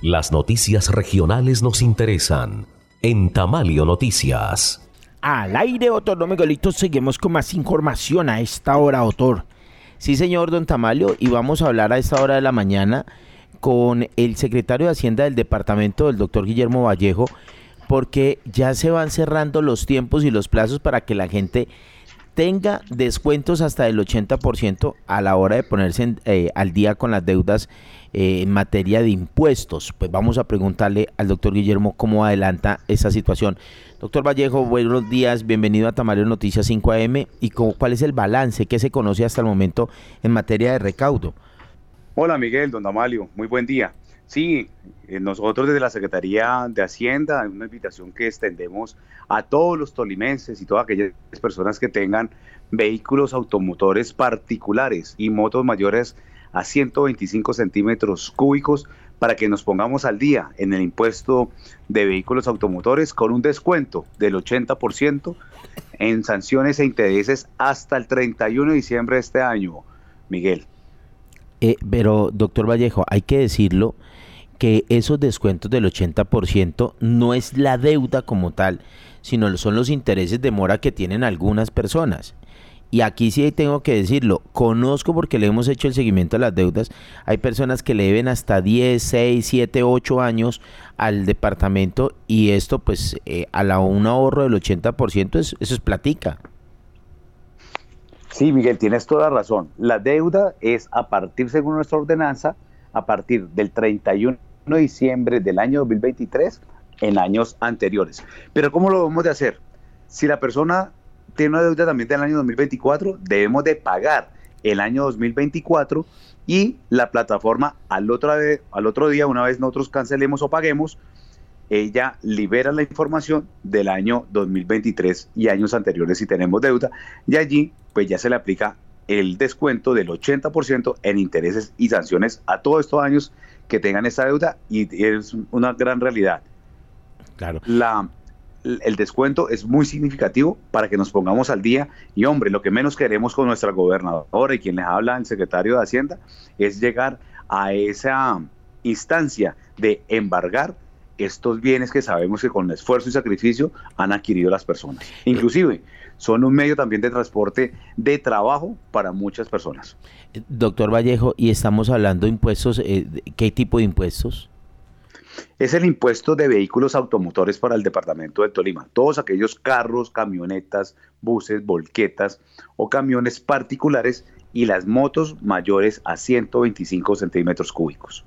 Las noticias regionales nos interesan. En Tamalio Noticias. Al aire, doctor Don Miguelito, seguimos con más información a esta hora, doctor. Sí, señor don Tamalio, y vamos a hablar a esta hora de la mañana con el secretario de Hacienda del departamento, el doctor Guillermo Vallejo, porque ya se van cerrando los tiempos y los plazos para que la gente tenga descuentos hasta del 80% a la hora de ponerse al día con las deudas en materia de impuestos. Pues vamos a preguntarle al doctor Guillermo cómo adelanta esa situación. Doctor Vallejo, buenos días, bienvenido a Tamalio Noticias 5 AM. ¿Y cuál es el balance que se conoce hasta el momento en materia de recaudo? Hola Miguel, don Tamalio, muy buen día. Sí, nosotros desde la Secretaría de Hacienda, una invitación que extendemos a todos los tolimenses y todas aquellas personas que tengan vehículos automotores particulares y motos mayores a 125 centímetros cúbicos para que nos pongamos al día en el impuesto de vehículos automotores con un descuento del 80% en sanciones e intereses hasta el 31 de diciembre de este año, Miguel. Pero, doctor Vallejo, hay que decirlo que esos descuentos del 80% no es la deuda como tal, sino son los intereses de mora que tienen algunas personas. Y aquí sí tengo que decirlo, conozco porque le hemos hecho el seguimiento a las deudas, hay personas que le deben hasta 10, 6, 7, 8 años al departamento y esto pues un ahorro del 80% eso es platica. Sí, Miguel, tienes toda razón. La deuda es a partir, según nuestra ordenanza, a partir del 31 de diciembre del año 2023 en años anteriores. Pero ¿cómo lo debemos de hacer? Si la persona tiene una deuda también del año 2024, debemos de pagar el año 2024 y la plataforma al otro día, una vez nosotros cancelemos o paguemos, ella libera la información del año 2023 y años anteriores si tenemos deuda, y allí pues ya se le aplica el descuento del 80% en intereses y sanciones a todos estos años que tengan esta deuda, y es una gran realidad. Claro. El descuento es muy significativo para que nos pongamos al día, y hombre, lo que menos queremos con nuestra gobernadora y quien les habla, el secretario de Hacienda, es llegar a esa instancia de embargar estos bienes que sabemos que con esfuerzo y sacrificio han adquirido las personas. Inclusive son un medio también de transporte de trabajo para muchas personas. Doctor Vallejo, y estamos hablando de impuestos, ¿qué tipo de impuestos? Es el impuesto de vehículos automotores para el departamento del Tolima. Todos aquellos carros, camionetas, buses, volquetas o camiones particulares y las motos mayores a 125 centímetros cúbicos.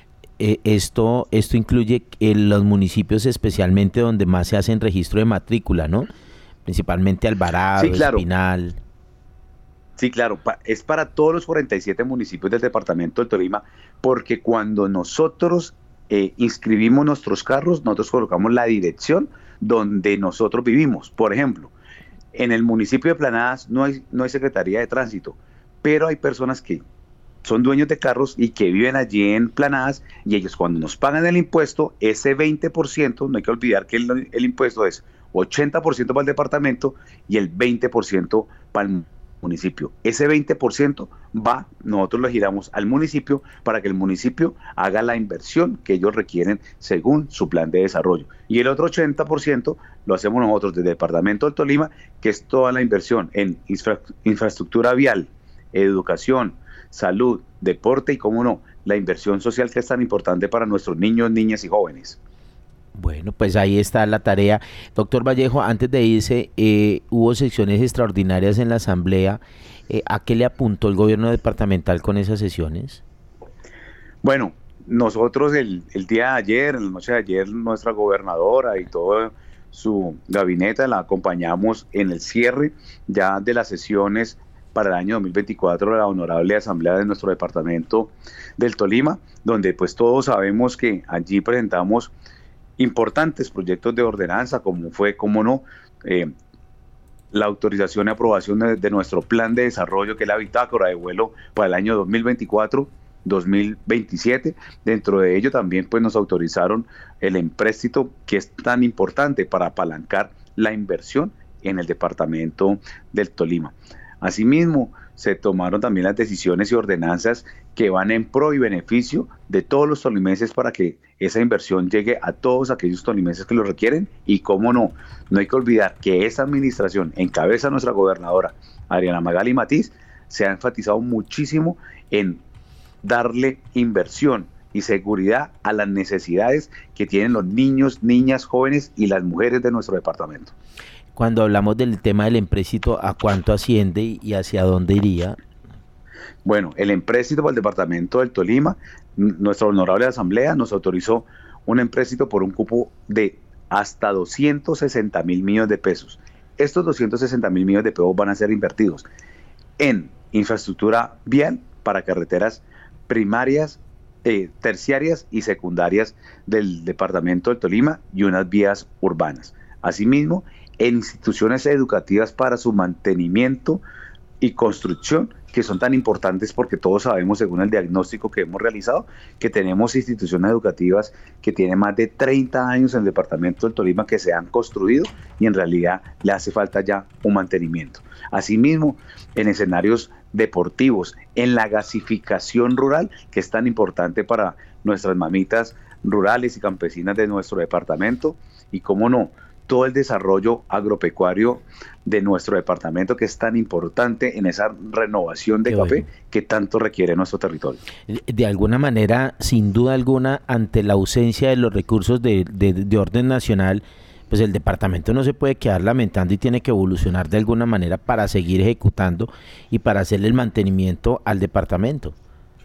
Esto incluye los municipios especialmente donde más se hacen registro de matrícula, ¿no? Principalmente Alvarado, sí, claro. Espinal. Sí, claro, es para todos los 47 municipios del departamento del Tolima, porque cuando nosotros inscribimos nuestros carros, nosotros colocamos la dirección donde nosotros vivimos. Por ejemplo, en el municipio de Planadas no hay Secretaría de Tránsito, pero hay personas que son dueños de carros y que viven allí en Planadas, y ellos cuando nos pagan el impuesto, ese 20%, no hay que olvidar que el impuesto es 80% para el departamento y el 20% para el municipio. Ese 20% nosotros lo giramos al municipio para que el municipio haga la inversión que ellos requieren según su plan de desarrollo. Y el otro 80% lo hacemos nosotros desde el departamento del Tolima, que es toda la inversión en infraestructura vial, educación, salud, deporte y, cómo no, la inversión social que es tan importante para nuestros niños, niñas y jóvenes. Bueno, pues ahí está la tarea. Doctor Vallejo, antes de irse, hubo sesiones extraordinarias en la Asamblea. ¿A qué le apuntó el gobierno departamental con esas sesiones? Bueno, nosotros el día de ayer, en la noche de ayer, nuestra gobernadora y todo su gabinete la acompañamos en el cierre ya de las sesiones para el año 2024 de la honorable asamblea de nuestro departamento del Tolima, donde pues todos sabemos que allí presentamos importantes proyectos de ordenanza, como fue, cómo no, la autorización y aprobación de nuestro plan de desarrollo, que es la bitácora de vuelo para el año 2024-2027. Dentro de ello también pues nos autorizaron el empréstito, que es tan importante para apalancar la inversión en el departamento del Tolima. Asimismo, se tomaron también las decisiones y ordenanzas que van en pro y beneficio de todos los tolimenses para que esa inversión llegue a todos aquellos tolimenses que lo requieren. Y cómo no, no hay que olvidar que esta administración, en cabeza de nuestra gobernadora Adriana Magali Matiz, se ha enfatizado muchísimo en darle inversión y seguridad a las necesidades que tienen los niños, niñas, jóvenes y las mujeres de nuestro departamento. Cuando hablamos del tema del empréstito, ¿a cuánto asciende y hacia dónde iría? Bueno, el empréstito para el departamento del Tolima, nuestra honorable asamblea nos autorizó un empréstito por un cupo de hasta 260.000 millones de pesos. Estos 260.000 millones de pesos van a ser invertidos en infraestructura vial para carreteras primarias, terciarias y secundarias del departamento del Tolima y unas vías urbanas. Asimismo, en instituciones educativas para su mantenimiento y construcción, que son tan importantes porque todos sabemos, según el diagnóstico que hemos realizado, que tenemos instituciones educativas que tienen más de 30 años en el departamento del Tolima que se han construido y en realidad le hace falta ya un mantenimiento. Asimismo, en escenarios deportivos, en la gasificación rural, que es tan importante para nuestras mamitas rurales y campesinas de nuestro departamento, y cómo no, todo el desarrollo agropecuario de nuestro departamento, que es tan importante en esa renovación de café que tanto requiere nuestro territorio. De alguna manera, sin duda alguna, ante la ausencia de los recursos de orden nacional, pues el departamento no se puede quedar lamentando y tiene que evolucionar de alguna manera para seguir ejecutando y para hacerle el mantenimiento al departamento.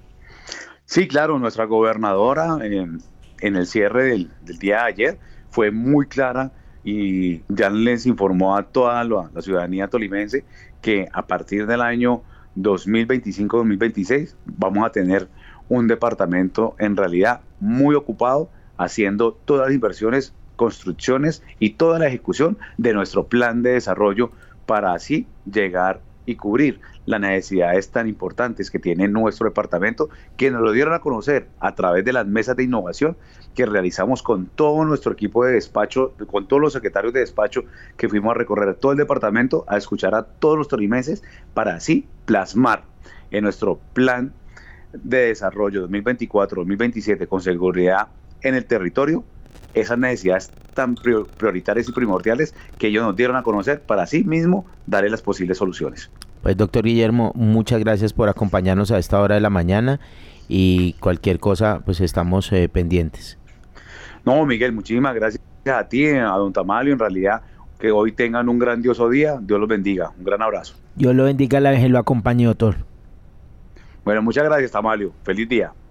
Sí, claro, nuestra gobernadora en el cierre del día de ayer fue muy clara y ya les informó a toda la ciudadanía tolimense que a partir del año 2025-2026 vamos a tener un departamento en realidad muy ocupado haciendo todas las inversiones, construcciones y toda la ejecución de nuestro plan de desarrollo para así llegar y cubrir las necesidades tan importantes que tiene nuestro departamento, que nos lo dieron a conocer a través de las mesas de innovación que realizamos con todo nuestro equipo de despacho, con todos los secretarios de despacho, que fuimos a recorrer todo el departamento, a escuchar a todos los tolimenses, para así plasmar en nuestro plan de desarrollo 2024-2027 con seguridad en el territorio esas necesidades tan prioritarias y primordiales que ellos nos dieron a conocer, para así mismo darle las posibles soluciones. Pues doctor Guillermo, muchas gracias por acompañarnos a esta hora de la mañana y cualquier cosa pues estamos pendientes. No, Miguel, muchísimas gracias a ti, a don Tamalio, en realidad que hoy tengan un grandioso día, Dios los bendiga, un gran abrazo. Dios lo bendiga, la Virgen lo acompañe, doctor. Bueno, muchas gracias, Tamalio, feliz día.